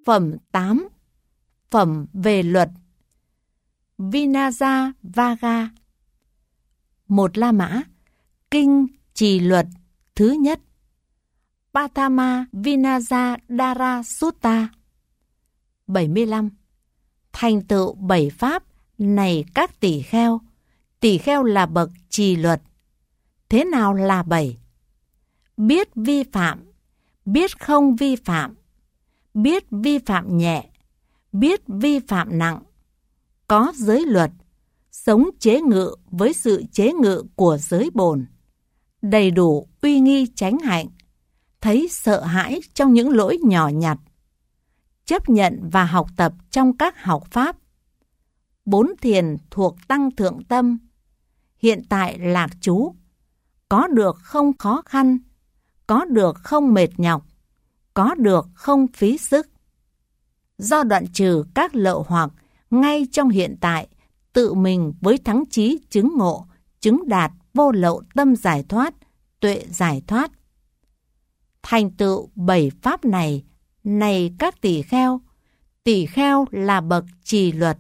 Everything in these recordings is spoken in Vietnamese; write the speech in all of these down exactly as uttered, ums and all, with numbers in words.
Phẩm tám. Phẩm về luật. Vinaya Vaga. Một La Mã. Kinh trì luật thứ nhất. Patama Vinaya Dara Sutta. bảy mươi lăm. Thành tựu bảy pháp này các tỷ kheo. Tỷ kheo là bậc trì luật. Thế nào là bảy? Biết vi phạm, biết không vi phạm, biết vi phạm nhẹ, biết vi phạm nặng, có giới luật, sống chế ngự với sự chế ngự của giới bổn, đầy đủ uy nghi chánh hạnh, thấy sợ hãi trong những lỗi nhỏ nhặt, chấp nhận và học tập trong các học pháp. Bốn thiền thuộc tăng thượng tâm, hiện tại lạc trú, có được không khó khăn, có được không mệt nhọc, có được không phí sức. Do đoạn trừ các lậu hoặc ngay trong hiện tại, tự mình với thắng chí chứng ngộ, chứng đạt vô lậu tâm giải thoát, tuệ giải thoát. Thành tựu bảy pháp này, này các tỷ kheo, tỷ kheo là bậc trì luật.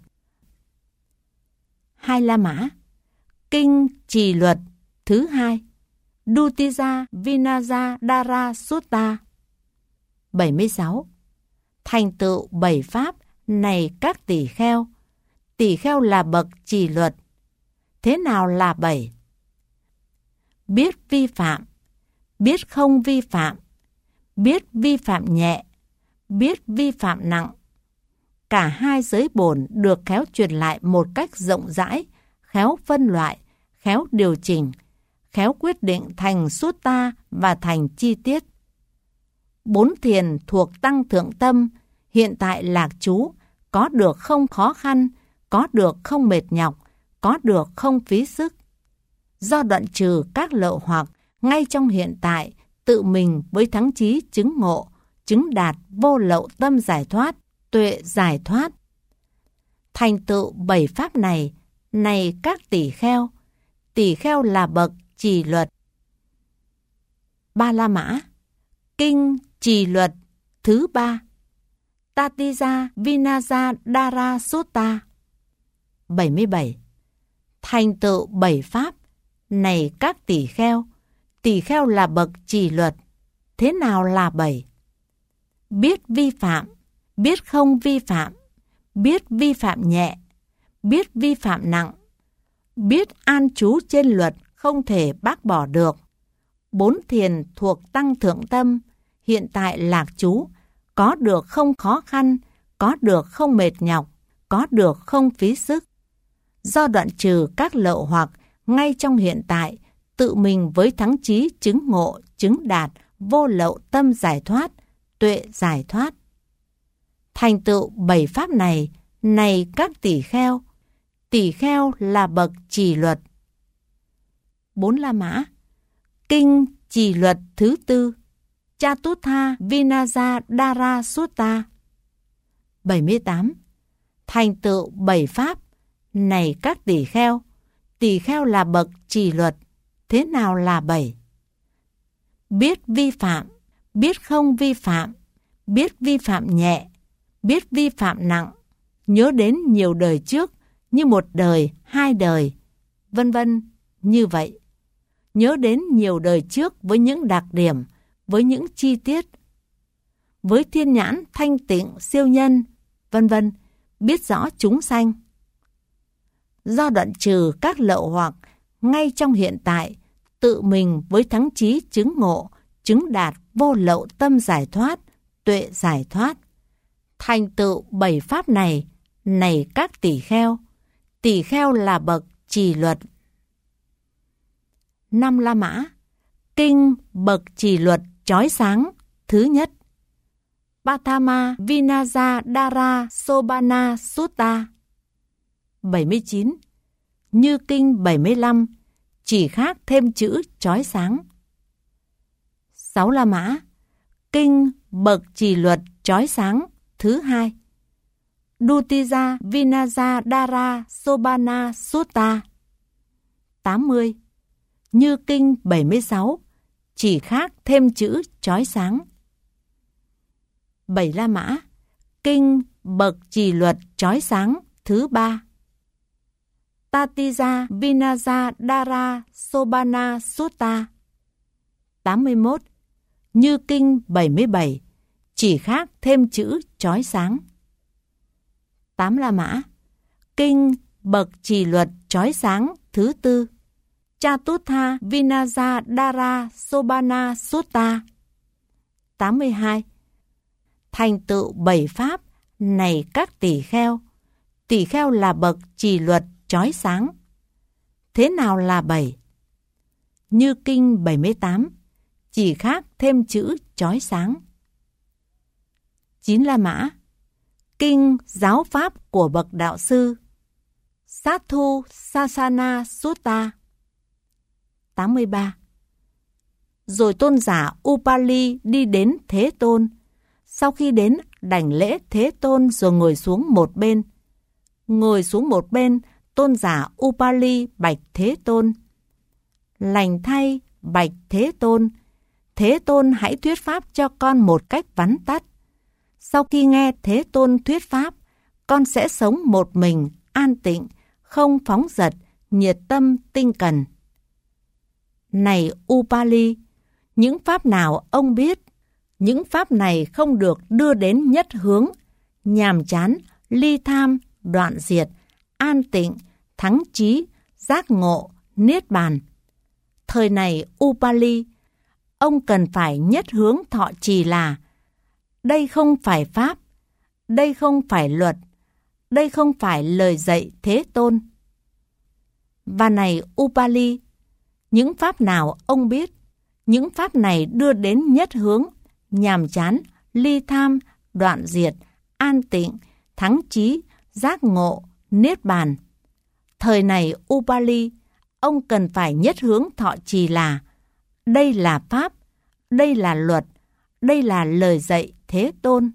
Hai La Mã. Kinh trì luật thứ hai. Dutija Vinaya Dara Sutta. bảy mươi sáu. Thành tựu bảy pháp này các tỷ kheo. Tỷ kheo là bậc trì luật. Thế nào là bảy? Biết vi phạm, biết không vi phạm, biết vi phạm nhẹ, biết vi phạm nặng. Cả hai giới bổn được khéo truyền lại một cách rộng rãi, khéo phân loại, khéo điều chỉnh, khéo quyết định thành sutta và thành chi tiết. Bốn thiền thuộc tăng thượng tâm, hiện tại lạc trú, có được không khó khăn, có được không mệt nhọc, có được không phí sức. Do đoạn trừ các lậu hoặc ngay trong hiện tại, tự mình với thắng chí chứng ngộ, chứng đạt vô lậu tâm giải thoát, tuệ giải thoát. Thành tựu bảy pháp này, này các tỷ kheo, tỷ kheo là bậc trì luật. Ba La Mã. Kinh trì luật thứ ba. Tatija Vinaya Dara Sutta. bảy mươi bảy. Thành tựu bảy pháp này các tỷ kheo, tỷ kheo là bậc trì luật. Thế nào là bảy? Biết vi phạm, biết không vi phạm, biết vi phạm nhẹ, biết vi phạm nặng, biết an trú trên luật không thể bác bỏ được. Bốn thiền thuộc tăng thượng tâm, hiện tại lạc trú, có được không khó khăn, có được không mệt nhọc, có được không phí sức. Do đoạn trừ các lậu hoặc ngay trong hiện tại, tự mình với thắng chí chứng ngộ, chứng đạt vô lậu tâm giải thoát, tuệ giải thoát. Thành tựu bảy pháp này, này các tỷ kheo, tỷ kheo là bậc trì luật. Bốn La Mã. Kinh trì luật thứ tư. Chatutha Vinaya Dara Sutta. bảy mươi tám. Thành tựu bảy pháp này các tỷ kheo, tỷ kheo là bậc trì luật. Thế nào là bảy? Biết vi phạm, biết không vi phạm, biết vi phạm nhẹ, biết vi phạm nặng, nhớ đến nhiều đời trước như một đời, hai đời, vân vân như vậy. Nhớ đến nhiều đời trước với những đặc điểm, với những chi tiết, với thiên nhãn thanh tịnh siêu nhân, vân vân, biết rõ chúng sanh. Do đoạn trừ các lậu hoặc ngay trong hiện tại, tự mình với thắng chí chứng ngộ, chứng đạt vô lậu tâm giải thoát, tuệ giải thoát. Thành tựu bảy pháp này, này các tỷ kheo, tỷ kheo là bậc trì luật. Năm La Mã. Kinh bậc trì luật chói sáng thứ nhất. Patama Vinaya Dara Sobana Sutta. bảy mươi chín. Như kinh bảy mươi lăm, chỉ khác thêm chữ chói sáng. Sáu La Mã. Kinh bậc trì luật chói sáng thứ hai. Dutija Vinaya Dara Sobana Sutta. tám mươi. Như kinh bảy mươi sáu, chỉ khác thêm chữ chói sáng. Bảy La Mã. kinh bậc trì luật chói sáng thứ ba. Tatija Vinaya Dara Sobhana Sutta. tám mươi mốt. Như kinh bảy mươi bảy, chỉ khác thêm chữ chói sáng. Tám La Mã. Kinh bậc trì luật chói sáng thứ tư. Chatutha Vinaya Dara Sobhana Sutta. tám mươi hai. Thành tựu bảy pháp này các tỳ kheo. Tỳ kheo là bậc trì luật chói sáng. Thế nào là bảy? Như kinh bảy mươi tám, chỉ khác thêm chữ chói sáng. Chín La Mã. Kinh giáo pháp của bậc đạo sư. Satthu Sasana Sutta. tám mươi ba. Rồi tôn giả Upali đi đến Thế Tôn. Sau khi đến, đảnh lễ Thế Tôn rồi ngồi xuống một bên. Ngồi xuống một bên, tôn giả Upali bạch Thế Tôn. Lành thay, bạch Thế Tôn. Thế Tôn hãy thuyết pháp cho con một cách vắn tắt. Sau khi nghe Thế Tôn thuyết pháp, con sẽ sống một mình, an tịnh, không phóng dật, nhiệt tâm, tinh cần. Này Upali, những pháp nào ông biết? Những pháp này không được đưa đến nhất hướng, nhàm chán, ly tham, đoạn diệt, an tịnh, thắng trí, giác ngộ, niết bàn. Thời này Upali, ông cần phải nhất hướng thọ trì là: đây không phải pháp, đây không phải luật, đây không phải lời dạy Thế Tôn. Và này Upali, những pháp nào ông biết? Những pháp này đưa đến nhất hướng, nhàm chán, ly tham, đoạn diệt, an tịnh, thắng trí, giác ngộ, niết bàn. Thời này Upali, ông cần phải nhất hướng thọ trì là: đây là pháp, đây là luật, đây là lời dạy Thế Tôn.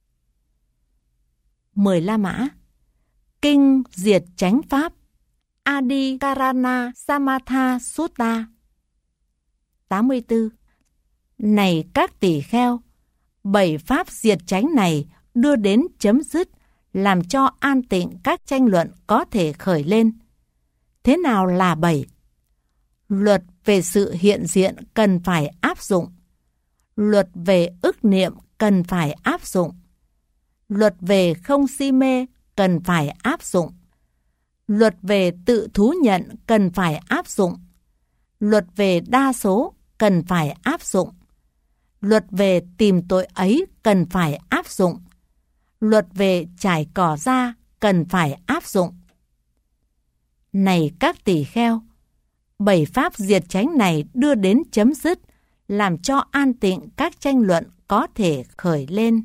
Mười La Mã. Kinh diệt chánh pháp. Adikarana Samatha Sutta. tám mươi tư. Này các tỳ kheo, bảy pháp diệt chánh này đưa đến chấm dứt, làm cho an tịnh các tranh luận có thể khởi lên. Thế nào là bảy? Luật về sự hiện diện cần phải áp dụng. Luật về ức niệm cần phải áp dụng. Luật về không si mê cần phải áp dụng. Luật về tự thú nhận cần phải áp dụng. Luật về đa số cần phải áp dụng. Luật về tìm tội ấy cần phải áp dụng. Luật về trải cỏ ra cần phải áp dụng. Này các tỳ kheo, bảy pháp diệt chánh này đưa đến chấm dứt, làm cho an tịnh các tranh luận có thể khởi lên.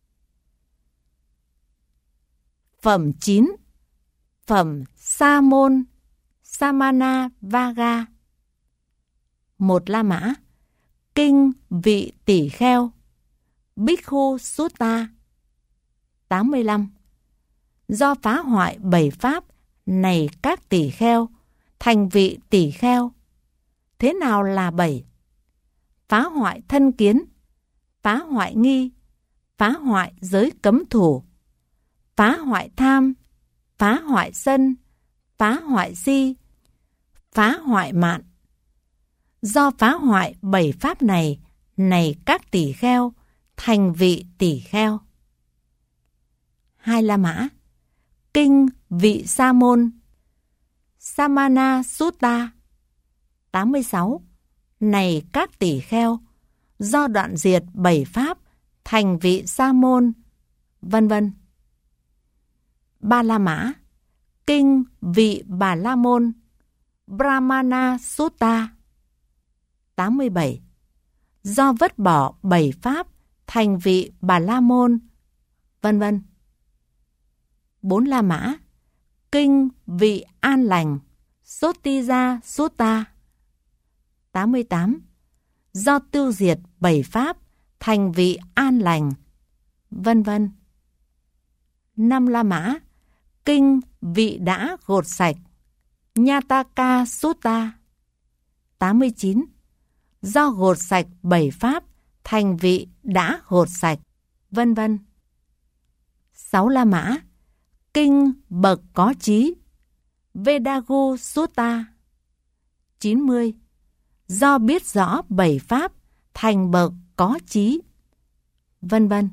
Phẩm chín. Phẩm Sa môn Samana Vaga. Một La Mã. Kinh vị tỷ kheo. Bhikkhu Sutta. tám mươi lăm. Do phá hoại bảy pháp này các tỷ kheo, thành vị tỷ kheo. Thế nào là bảy? Phá hoại thân kiến, phá hoại nghi, phá hoại giới cấm thủ, phá hoại tham, phá hoại sân, phá hoại si, phá hoại mạn. Do phá hoại bảy pháp này, này các tỳ kheo, thành vị tỳ kheo. Hai La Mã. Kinh vị Sa môn. Samana Sutta. tám mươi sáu. Này các tỳ kheo, do đoạn diệt bảy pháp, thành vị Sa môn, vân vân. Ba La Mã. Kinh vị Bà La môn. Brahmana Sutta. tám mươi bảy. Do vứt bỏ bảy pháp, thành vị Bà La môn, vân vân. Bốn La Mã. Kinh vị An lành. Sotija Sutta. tám mươi tám. Do tiêu diệt bảy pháp, thành vị an lành, vân vân. Năm La Mã. Kinh vị đã gột sạch. Nyataka Sutta. tám mươi chín. Do gột sạch bảy pháp, thành vị đã gột sạch, vân vân. Sáu La Mã, kinh bậc có trí, Vedagu Sutta. chín mươi. Do biết rõ bảy pháp thành bậc có trí, vân vân.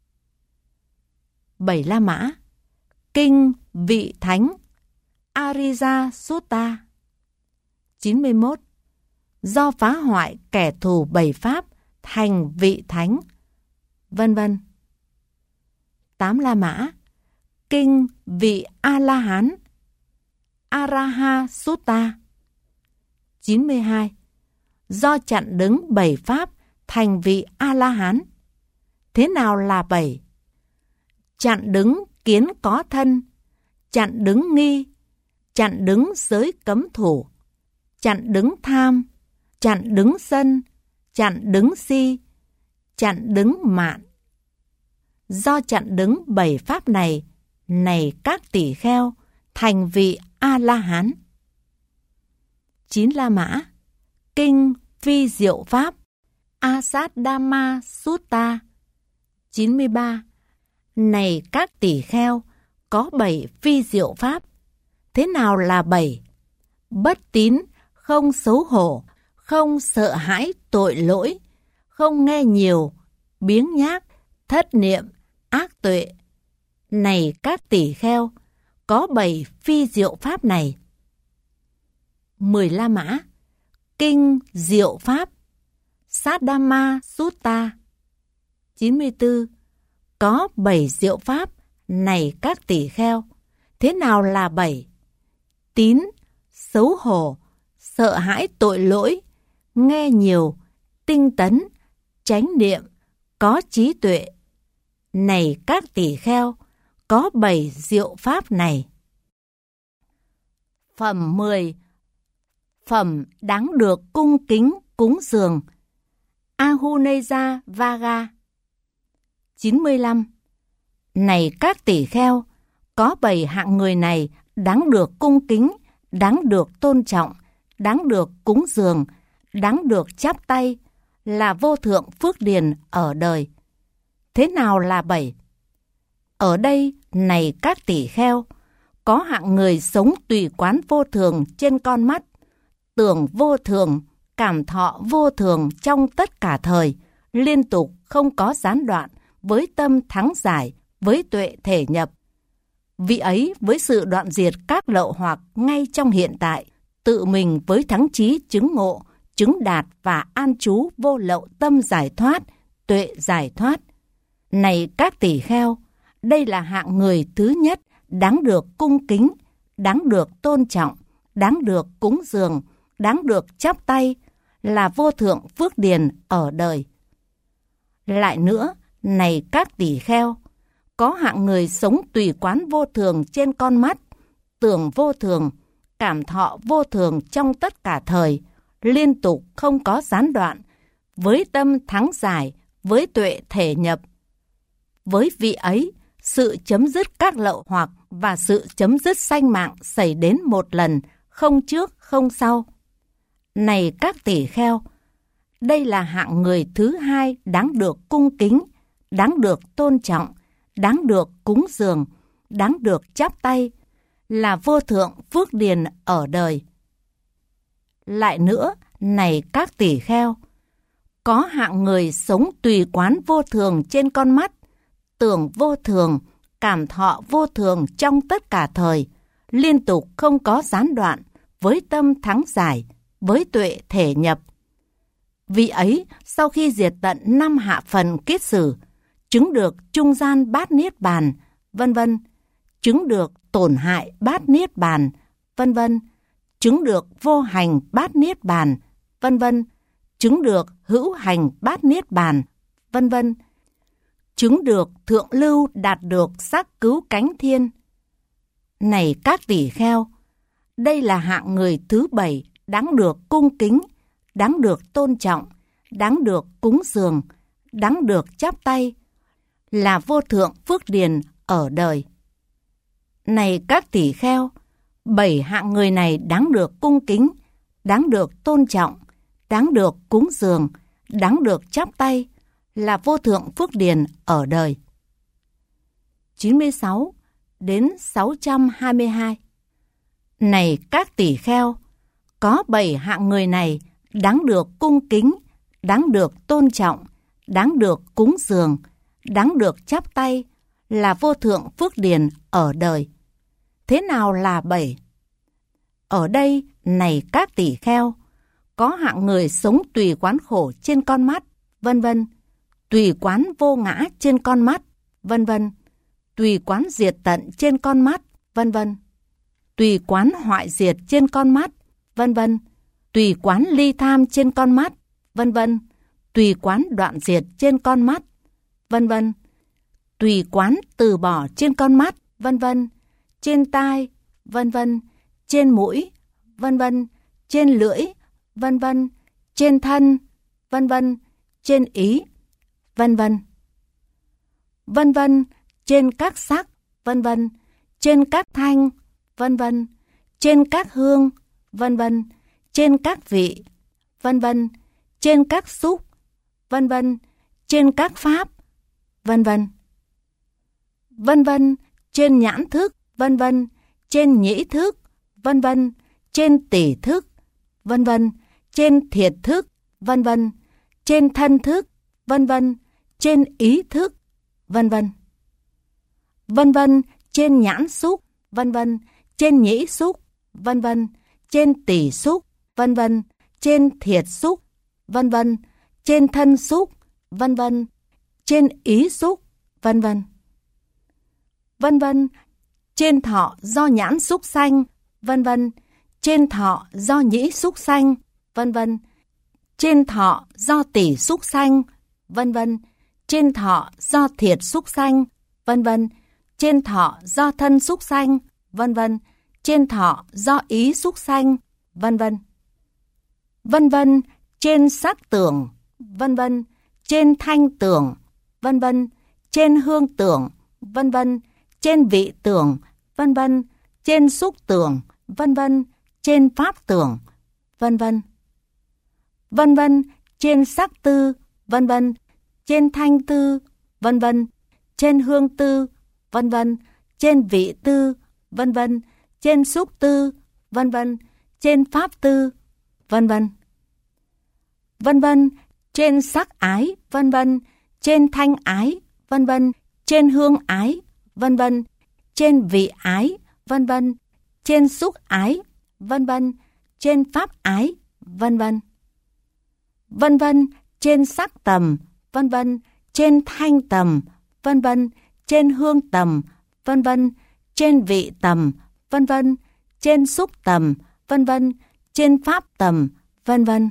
Bảy La Mã, kinh vị thánh, Arija Sutta. chín mươi mốt. Do phá hoại kẻ thù bảy pháp thành vị thánh, vân vân. Tám La Mã, kinh vị A-la-hán, Araha Sutta. chín mươi hai. Do chặn đứng bảy pháp thành vị A-la-hán. Thế nào là bảy? Chặn đứng kiến có thân, chặn đứng nghi, chặn đứng giới cấm thủ, chặn đứng tham, chặn đứng sân, chặn đứng si, chặn đứng mạn. Do chặn đứng bảy pháp này, này các tỷ kheo, thành vị A-la-hán. Chín La Mã, kinh phi diệu pháp, Asadama Sutta. chín mươi ba. Này các tỷ kheo, có bảy phi diệu pháp. Thế nào là bảy? Bất tín, không xấu hổ, không sợ hãi tội lỗi, không nghe nhiều, biếng nhác, thất niệm, ác tuệ. Này các tỷ kheo, có bảy phi diệu pháp này. Mười La Mã, kinh diệu pháp, Saddhamma Sutta. chín mươi tư. Có bảy diệu pháp, này các tỷ kheo. Thế nào là bảy? Tín, xấu hổ, sợ hãi tội lỗi, nghe nhiều, tinh tấn, chánh niệm, có trí tuệ. Này các tỷ kheo, có bảy diệu pháp này. Phẩm mười. Phẩm đáng được cung kính cúng dường, Ahuneja Vaga. chín mươi lăm. Này các tỷ kheo, có bảy hạng người này đáng được cung kính, đáng được tôn trọng, đáng được cúng dường, đáng được chắp tay, là vô thượng phước điền ở đời. Thế nào là bảy? Ở đây, này các tỷ kheo, có hạng người sống tùy quán vô thường trên con mắt, tưởng vô thường, cảm thọ vô thường trong tất cả thời, liên tục không có gián đoạn, với tâm thắng giải, với tuệ thể nhập. Vị ấy với sự đoạn diệt các lậu hoặc ngay trong hiện tại, tự mình với thắng chí chứng ngộ, chứng đạt và an trú vô lậu tâm giải thoát, tuệ giải thoát. Này các tỷ kheo, đây là hạng người thứ nhất đáng được cung kính, đáng được tôn trọng, đáng được cúng dường, đáng được chắp tay, là vô thượng phước điền ở đời. Lại nữa, này các tỷ kheo, có hạng người sống tùy quán vô thường trên con mắt, tưởng vô thường, cảm thọ vô thường trong tất cả thời, liên tục không có gián đoạn, với tâm thắng giải, với tuệ thể nhập. Với vị ấy, sự chấm dứt các lậu hoặc và sự chấm dứt sanh mạng xảy đến một lần, không trước không sau. Này các tỷ kheo, đây là hạng người thứ hai đáng được cung kính, đáng được tôn trọng, đáng được cúng dường, đáng được chắp tay, là vô thượng phước điền ở đời. Lại nữa, này các tỷ kheo, có hạng người sống tùy quán vô thường trên con mắt, tưởng vô thường, cảm thọ vô thường trong tất cả thời, liên tục không có gián đoạn, với tâm thắng giải, với tuệ thể nhập. Vị ấy, sau khi diệt tận năm hạ phần kiết sử, chứng được trung gian bát niết bàn, vân vân, chứng được tổn hại bát niết bàn, vân vân, chứng được vô hành bát niết bàn, vân vân, chứng được hữu hành bát niết bàn, vân vân, chứng được thượng lưu đạt được sắc cứu cánh thiên. Này các tỷ kheo, đây là hạng người thứ bảy đáng được cung kính, đáng được tôn trọng, đáng được cúng dường, đáng được chắp tay, là vô thượng phước điền ở đời. Này các tỷ kheo, bảy hạng người này đáng được cung kính, đáng được tôn trọng, đáng được cúng dường, đáng được chắp tay, là vô thượng phước điền ở đời. chín mươi sáu đến sáu trăm hai mươi hai. Này các tỷ kheo, có bảy hạng người này đáng được cung kính, đáng được tôn trọng, đáng được cúng dường, đáng được chắp tay, là vô thượng phước điền ở đời. Thế nào là bảy? Ở đây, này các tỷ kheo, có hạng người sống tùy quán khổ trên con mắt, vân vân, tùy quán vô ngã trên con mắt, vân vân, tùy quán diệt tận trên con mắt, vân vân, tùy quán hoại diệt trên con mắt, vân vân, tùy quán ly tham trên con mắt, vân vân, tùy quán đoạn diệt trên con mắt, vân vân, tùy quán từ bỏ trên con mắt, vân vân, trên tai, vân vân, trên mũi, vân vân, trên lưỡi, vân vân, trên thân, vân vân, trên ý, vân vân, vân vân, trên các sắc, vân vân, trên các thanh, vân vân, trên các hương, vân vân, trên các vị, vân vân, trên các xúc, vân vân, trên các pháp, vân vân, vân vân, trên nhãn thức, vân vân, trên nhĩ thức, vân vân, trên tỷ thức, vân vân, trên thiệt thức, vân vân, trên thân thức, vân vân, trên ý thức, vân vân, vân vân, trên nhãn xúc, vân vân, trên nhĩ xúc, vân vân, trên tỷ xúc, vân vân, trên thiệt xúc, vân vân, trên thân xúc, vân vân, trên ý xúc, vân vân, vân vân, trên thọ do nhãn xúc sanh, vân vân, trên thọ do nhĩ xúc sanh, vân vân, trên thọ do tỷ xúc sanh, vân vân, trên thọ do thiệt xúc sanh, vân vân, trên thọ do thân xúc sanh, vân vân, trên thọ do ý xúc sanh, vân vân, vân vân, trên sắc tưởng, vân vân, trên thanh tưởng, vân vân, trên hương tưởng, vân vân, trên vị tưởng, vân vân, trên xúc tưởng, vân vân, trên pháp tưởng, vân vân, vân vân, trên sắc tư, vân vân, trên thanh tư, vân vân, trên hương tư, vân vân, trên vị tư, vân vân, trên xúc tư, vân vân, trên pháp tư, vân vân, vân vân, trên sắc ái, vân vân, trên thanh ái, vân vân, trên hương ái, vân vân, trên vị ái, vân vân, trên xúc ái, vân vân, trên pháp ái, vân vân, vân vân, trên sắc tầm, vân vân, trên thanh tầm, vân vân, trên hương tầm, vân vân, trên vị tầm, vân vân, trên xúc tầm, vân vân, trên pháp tầm, vân vân,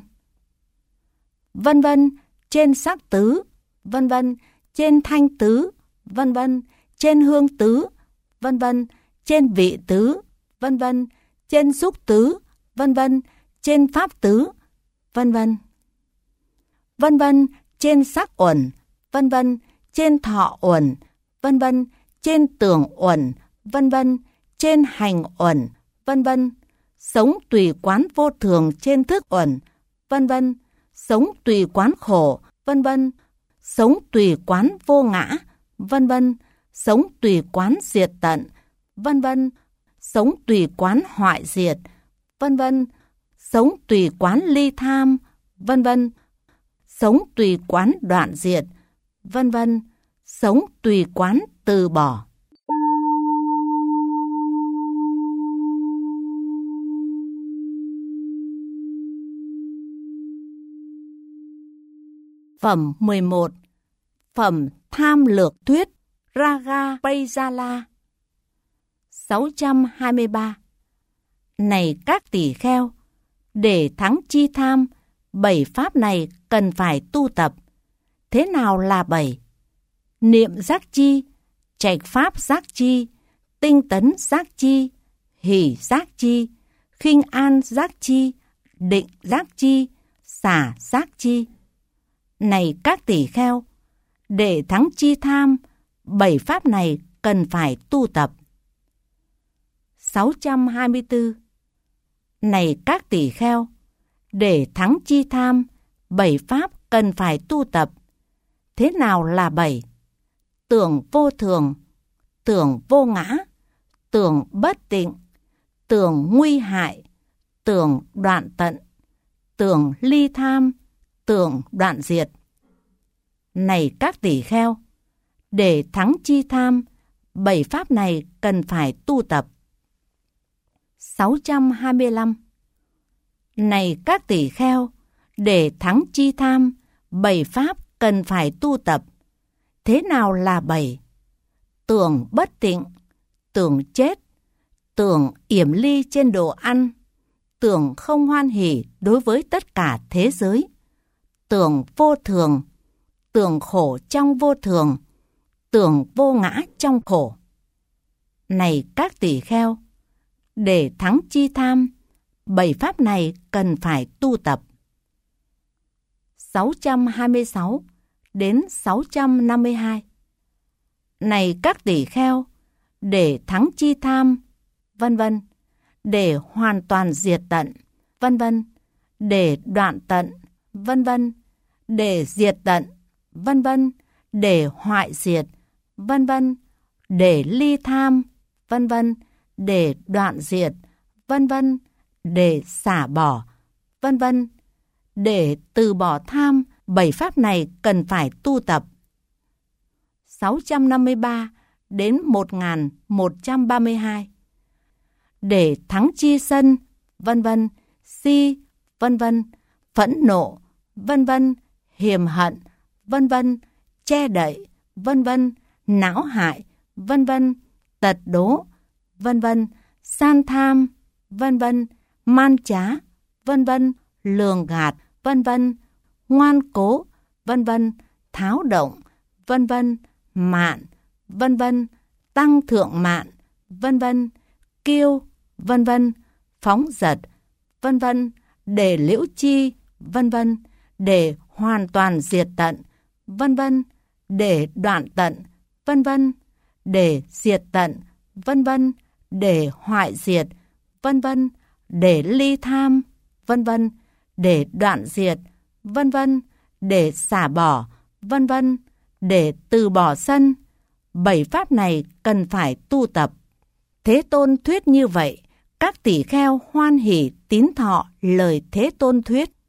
vân vân, trên sắc tứ, vân vân, trên thanh tứ, vân vân, trên hương tứ, vân vân, trên vị tứ, vân vân, trên xúc tứ, vân vân, trên pháp tứ, vân vân, vân vân, trên sắc uẩn, vân vân, trên thọ uẩn, vân vân, trên tưởng uẩn, vân vân, trên hành uẩn, vân vân, sống tùy quán vô thường trên thức uẩn, vân vân, sống tùy quán khổ, vân vân, sống tùy quán vô ngã, vân vân, sống tùy quán diệt tận, vân vân, sống tùy quán hoại diệt, vân vân, sống tùy quán ly tham, vân vân, sống tùy quán đoạn diệt, vân vân, sống tùy quán từ bỏ. Phẩm mười một. Phẩm tham lược thuyết Raga Payala. sáu trăm hai mươi ba. Này các tỷ kheo, để thắng chi tham, bảy pháp này cần phải tu tập. Thế nào là bảy? Niệm giác chi, trạch pháp giác chi, tinh tấn giác chi, hỷ giác chi, khinh an giác chi, định giác chi, xả giác chi. Này các tỷ kheo, để thắng chi tham, bảy pháp này cần phải tu tập. sáu trăm hai mươi tư. Này các tỷ kheo, để thắng chi tham, bảy pháp cần phải tu tập. Thế nào là bảy? Tưởng vô thường, tưởng vô ngã, tưởng bất tịnh, tưởng nguy hại, tưởng đoạn tận, tưởng ly tham, tưởng đoạn diệt. Này các tỷ kheo, để thắng chi tham, bảy pháp này cần phải tu tập. sáu trăm hai mươi lăm. Này các tỷ kheo, để thắng chi tham, bảy pháp cần phải tu tập. Thế nào là bảy? Tưởng bất tịnh, tưởng chết, tưởng yểm ly trên đồ ăn, tưởng không hoan hỉ đối với tất cả thế giới, tưởng vô thường, tưởng khổ trong vô thường, tưởng vô ngã trong khổ. Này các tỷ kheo, để thắng chi tham, bảy pháp này cần phải tu tập. sáu trăm hai mươi sáu đến sáu trăm năm mươi hai. Này các tỷ kheo, để thắng chi tham, vân vân, để hoàn toàn diệt tận, vân vân, để đoạn tận, vân vân, để diệt tận, vân vân, để hoại diệt, vân vân, để ly tham, vân vân, để đoạn diệt, vân vân, để xả bỏ, vân vân, để từ bỏ tham, bảy pháp này cần phải tu tập. sáu trăm năm mươi ba đến một nghìn một trăm ba mươi hai. Để thắng chi sân, vân vân, si, vân vân, phẫn nộ, vân vân, hiềm hận, vân vân, che đậy, vân vân, não hại, vân vân, tật đố, vân vân, san tham, vân vân, man trá, vân vân, lường gạt, vân vân, ngoan cố, vân vân, tháo động, vân vân, mạn, vân vân, tăng thượng mạn, vân vân, kiêu, vân vân, phóng dật, vân vân, để liễu chi, vân vân, để hoàn toàn diệt tận, vân vân, để đoạn tận, vân vân, để diệt tận, vân vân, để hoại diệt, vân vân, để ly tham, vân vân, để đoạn diệt, vân vân, để xả bỏ, vân vân, để từ bỏ sân. Bảy pháp này cần phải tu tập. Thế Tôn thuyết như vậy, các tỷ kheo hoan hỉ tín thọ lời Thế Tôn thuyết.